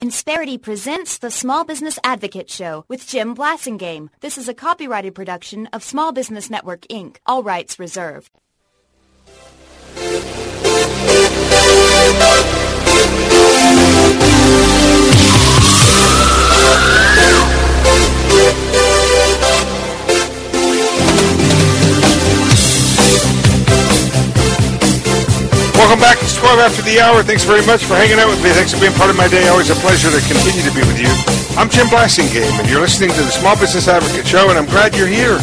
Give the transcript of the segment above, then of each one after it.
Insperity presents the Small Business Advocate Show with Jim Blasingame. This is a copyrighted production of Small Business Network, Inc. All rights reserved. Welcome back. It's 12 after the hour. Thanks very much for hanging out with me. Thanks for being part of my day. Always a pleasure to continue to be with you. I'm Jim Blasingame, and you're listening to the Small Business Advocate Show, and I'm glad you're here.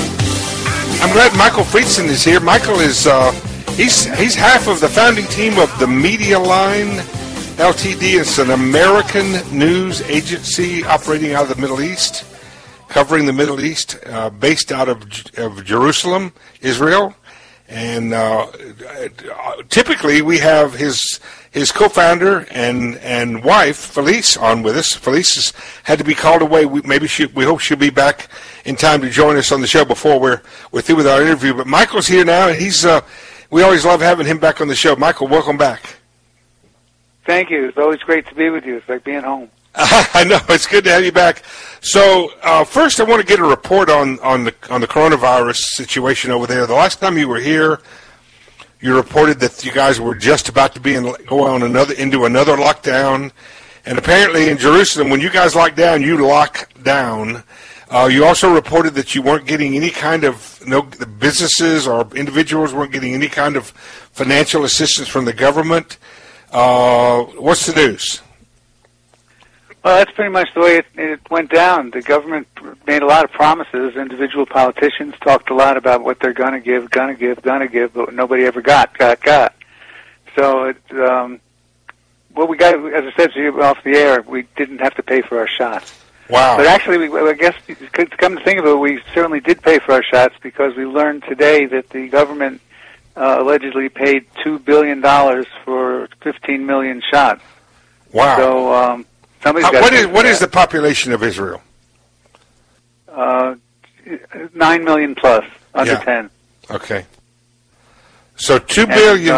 I'm glad Michael Friedson is here. Michael is he's half of the founding team of the Media Line Ltd. It's an American news agency operating out of the Middle East, covering the Middle East, based out of Jerusalem, Israel. And typically we have his co-founder and wife Felice on with us. Felice has had to be called away. We hope she'll be back in time to join us on the show before we're through with our interview. But Michael's here now, and we always love having him back on the show. Michael, welcome back. Thank you. It's always great to be with you. It's like being home. I know, it's good to have you back. So first, I want to get a report on the coronavirus situation over there. The last time you were here, you reported that you guys were just about to go on into another lockdown, and apparently in Jerusalem, when you guys lock down, you lock down. You also reported that you weren't getting any kind of the businesses or individuals weren't getting any kind of financial assistance from the government. What's the news? Well, that's pretty much the way it went down. The government made a lot of promises. Individual politicians talked a lot about what they're going to give, but nobody ever got. So what we got, as I said to you off the air, we didn't have to pay for our shots. Wow. But actually, I guess, to come to think of it, we certainly did pay for our shots because we learned today that the government allegedly paid $2 billion for 15 million shots. Wow. So, what is the population of Israel? 9 million plus, under 10. Okay. So $2 billion.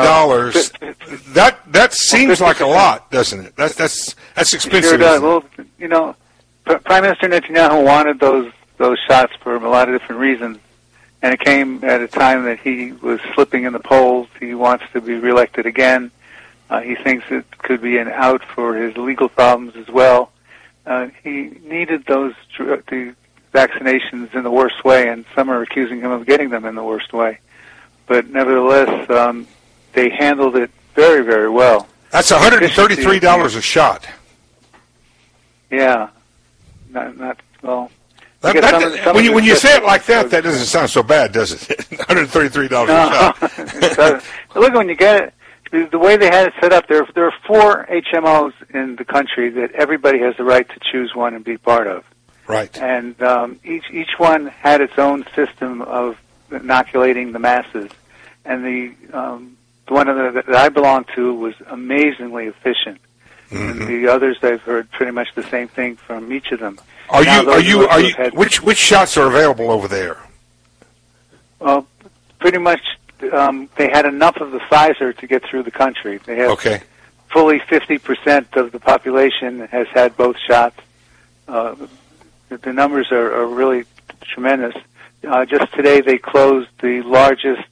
That seems like a lot, doesn't it? That's expensive. Sure does. Well, Prime Minister Netanyahu wanted those shots for a lot of different reasons, and it came at a time that he was slipping in the polls. He wants to be reelected again. He thinks it could be an out for his legal problems as well. He needed the vaccinations in the worst way, and some are accusing him of getting them in the worst way. But nevertheless, they handled it very, very well. That's $133 a shot. Yeah, not well. When you say it like that, that doesn't sound so bad, does it? $133 a shot. Look, when you get it. The way they had it set up, there are 4 HMOs in the country that everybody has the right to choose one and be part of. Right. And each one had its own system of inoculating the masses. And the one that I belong to was amazingly efficient. Mm-hmm. And the others, I've heard pretty much the same thing from each of them. Which shots are available over there? Well, pretty much. They had enough of the Pfizer to get through the country. They have fully 50% of the population has had both shots. The numbers are really tremendous. Just today, they closed the largest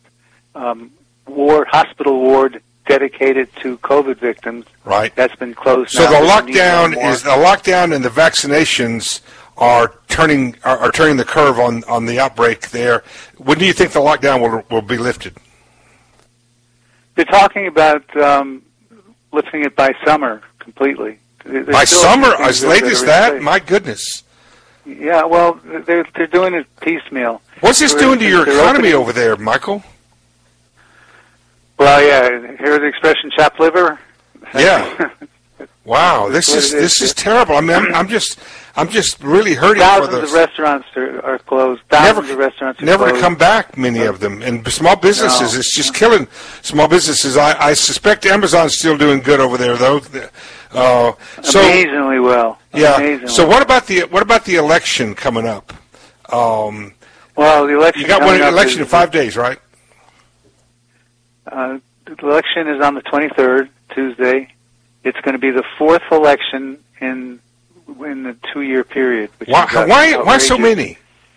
hospital ward dedicated to COVID victims. Right. That's been closed. So the lockdown and the vaccinations are turning the curve on the outbreak there. When do you think the lockdown will be lifted? They're talking about lifting it by summer completely. By summer, as late as that? My goodness. Yeah, well, they're doing it piecemeal. What's this doing to your economy over there, Michael? Well, yeah, hear the expression "chopped liver"? Yeah. Wow, this is terrible. I mean, I'm just really hurting. Thousands of restaurants are closed. Thousands of restaurants are never closed. to come back. Many of them, and small businesses. No. It's just killing small businesses. I suspect Amazon's still doing good over there, though. Amazingly well. Yeah. Amazingly So what about the election coming up? Well, the election. You got one election in 5 days, right? The election is on the 23rd, Tuesday. It's going to be the 4th election in the 2-year period. Why so many?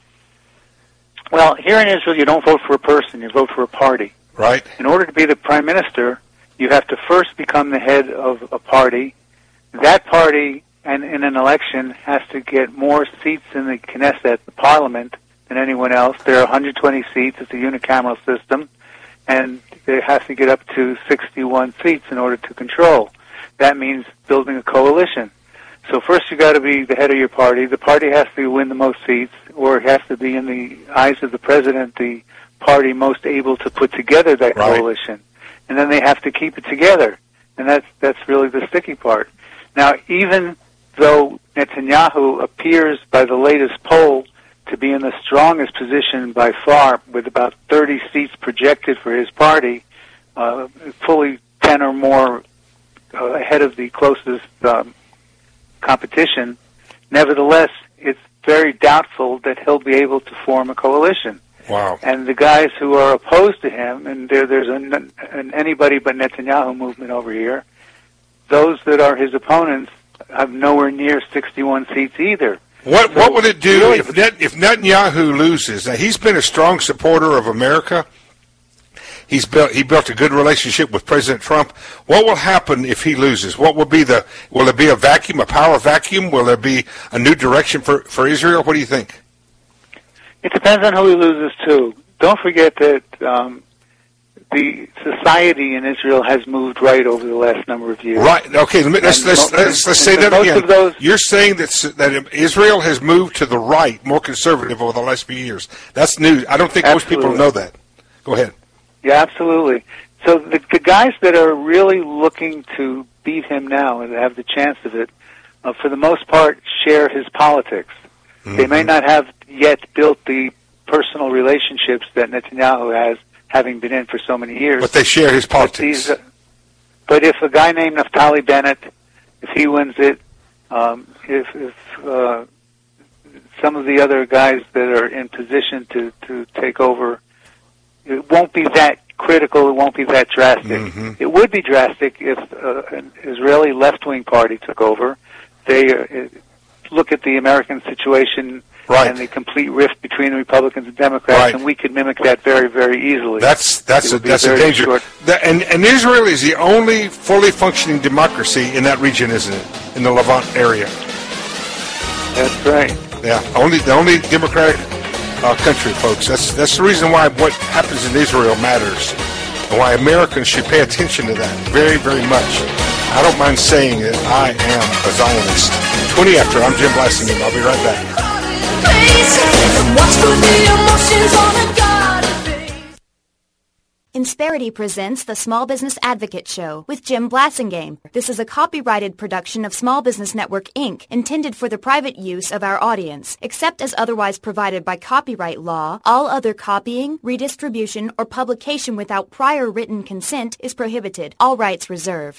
Well, here in Israel, you don't vote for a person; you vote for a party. Right. In order to be the prime minister, you have to first become the head of a party. That party, and in an election, has to get more seats in the Knesset, the parliament, than anyone else. There are 120 seats. It's a unicameral system, and it has to get up to 61 seats in order to control. That means building a coalition. So first you got to be the head of your party. The party has to win the most seats, or it has to be, in the eyes of the president, the party most able to put together that coalition. And then they have to keep it together. And that's really the sticky part. Now, even though Netanyahu appears by the latest poll to be in the strongest position by far, with about 30 seats projected for his party, fully 10 or more ahead of the closest competition, nevertheless, it's very doubtful that he'll be able to form a coalition. Wow. And the guys who are opposed to him, and there's an anybody but Netanyahu movement over here, those that are his opponents have nowhere near 61 seats either. What would it do if Netanyahu loses? Now, he's been a strong supporter of America. He built a good relationship with President Trump. What will happen if he loses? What will be will there be a vacuum, a power vacuum? Will there be a new direction for Israel? What do you think? It depends on who he loses to. Don't forget that the society in Israel has moved right over the last number of years. Right. Okay. Let's say that again. You're saying that Israel has moved to the right, more conservative over the last few years. That's news. I don't think most people know that. Go ahead. Yeah, absolutely. So the guys that are really looking to beat him now and have the chance of it, for the most part, share his politics. Mm-hmm. They may not have yet built the personal relationships that Netanyahu has, having been in for so many years. But they share his politics. But if a guy named Naftali Bennett, if he wins it, if some of the other guys that are in position to take over, it won't be that critical, it won't be that drastic. Mm-hmm. It would be drastic if an Israeli left-wing party took over. They look at the American situation and the complete rift between the Republicans and Democrats, and we could mimic that very, very easily. That's a danger. And Israel is the only fully functioning democracy in that region, isn't it? In the Levant area. That's right. Yeah, the only democratic country, folks. That's the reason why what happens in Israel matters, and why Americans should pay attention to that very, very much. I don't mind saying that I am a Zionist. 20 after, I'm Jim Blasingame. I'll be right back. Insperity presents the Small Business Advocate Show with Jim Blasingame. This is a copyrighted production of Small Business Network, Inc., intended for the private use of our audience. Except as otherwise provided by copyright law, all other copying, redistribution, or publication without prior written consent is prohibited. All rights reserved.